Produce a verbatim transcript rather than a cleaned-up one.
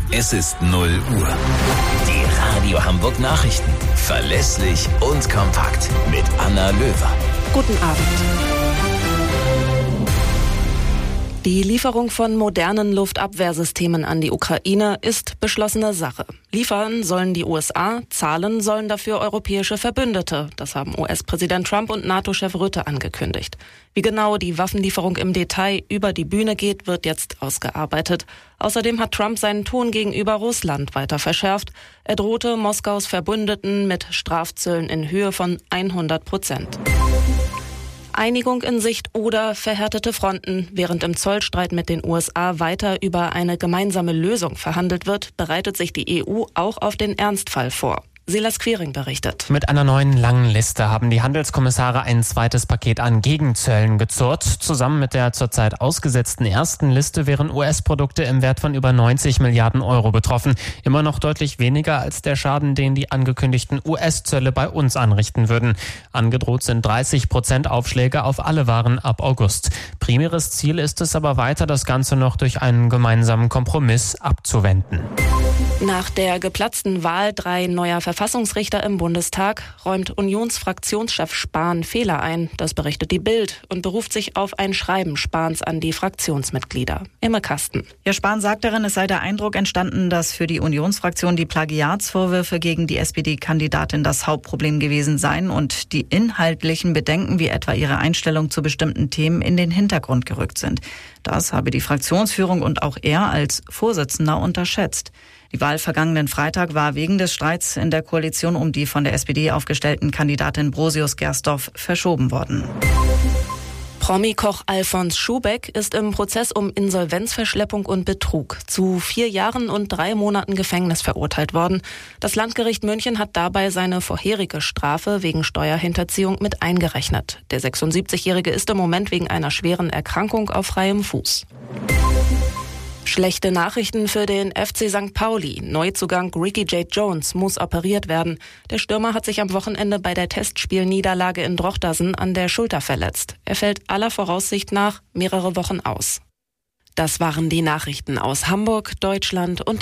Es ist null Uhr. Die Radio Hamburg Nachrichten. Verlässlich und kompakt. Mit Anna Löwer. Guten Abend. Die Lieferung von modernen Luftabwehrsystemen an die Ukraine ist beschlossene Sache. Liefern sollen die U S A, zahlen sollen dafür europäische Verbündete. Das haben U S-Präsident Trump und NATO-Chef Rutte angekündigt. Wie genau die Waffenlieferung im Detail über die Bühne geht, wird jetzt ausgearbeitet. Außerdem hat Trump seinen Ton gegenüber Russland weiter verschärft. Er drohte Moskaus Verbündeten mit Strafzöllen in Höhe von hundert Prozent. Einigung in Sicht oder verhärtete Fronten. Während im Zollstreit mit den U S A weiter über eine gemeinsame Lösung verhandelt wird, bereitet sich die E U auch auf den Ernstfall vor. Silas Quiring berichtet. Mit einer neuen langen Liste haben die Handelskommissare ein zweites Paket an Gegenzöllen gezurrt. Zusammen mit der zurzeit ausgesetzten ersten Liste wären U S-Produkte im Wert von über neunzig Milliarden Euro betroffen. Immer noch deutlich weniger als der Schaden, den die angekündigten U S-Zölle bei uns anrichten würden. Angedroht sind dreißig Prozent Aufschläge auf alle Waren ab August. Primäres Ziel ist es aber weiter, das Ganze noch durch einen gemeinsamen Kompromiss abzuwenden. Nach der geplatzten Wahl drei neuer Verfassungsrichter im Bundestag räumt Unionsfraktionschef Spahn Fehler ein. Das berichtet die Bild und beruft sich auf ein Schreiben Spahns an die Fraktionsmitglieder. Imme Kasten. Ja, Spahn sagt darin, es sei der Eindruck entstanden, dass für die Unionsfraktion die Plagiatsvorwürfe gegen die S P D-Kandidatin das Hauptproblem gewesen seien und die inhaltlichen Bedenken, wie etwa ihre Einstellung zu bestimmten Themen, in den Hintergrund gerückt sind. Das habe die Fraktionsführung und auch er als Vorsitzender unterschätzt. Die Wahl vergangenen Freitag war wegen des Streits in der Koalition um die von der S P D aufgestellten Kandidatin Brosius-Gersdorf verschoben worden. Promi-Koch Alfons Schubeck ist im Prozess um Insolvenzverschleppung und Betrug zu vier Jahren und drei Monaten Gefängnis verurteilt worden. Das Landgericht München hat dabei seine vorherige Strafe wegen Steuerhinterziehung mit eingerechnet. Der sechsundsiebzigjährige ist im Moment wegen einer schweren Erkrankung auf freiem Fuß. Schlechte Nachrichten für den F C Sankt Pauli. Neuzugang Ricky J. Jones muss operiert werden. Der Stürmer hat sich am Wochenende bei der Testspielniederlage in Drochtersen an der Schulter verletzt. Er fällt aller Voraussicht nach mehrere Wochen aus. Das waren die Nachrichten aus Hamburg, Deutschland und